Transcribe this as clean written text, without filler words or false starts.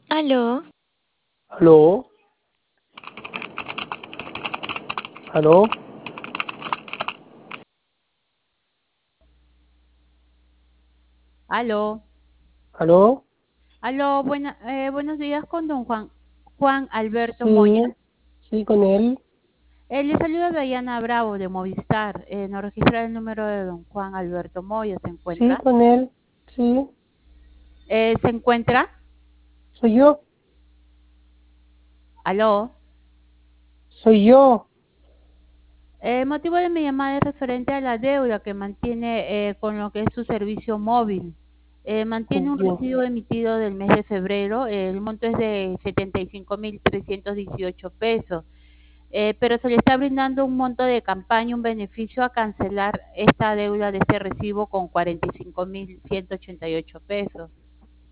Aló, ¿Aló? ¿Aló? Aló, ¿Aló? aló, buenos días con don Juan Alberto Moya. Sí, sí, con él. Le saluda Diana Bravo de Movistar. Nos registra el número de don Juan Alberto Moya. ¿Se Sí, encuentra? con él. Sí, ¿Se encuentra? soy yo. Aló. Soy yo. El motivo de mi llamada es referente a la deuda que mantiene con lo que es su servicio móvil. Mantiene un Bien. recibo emitido del mes de febrero. El monto es de 75.318 pesos. Pero se le está brindando un monto de campaña, un beneficio a cancelar esta deuda de este recibo con 45.188 pesos.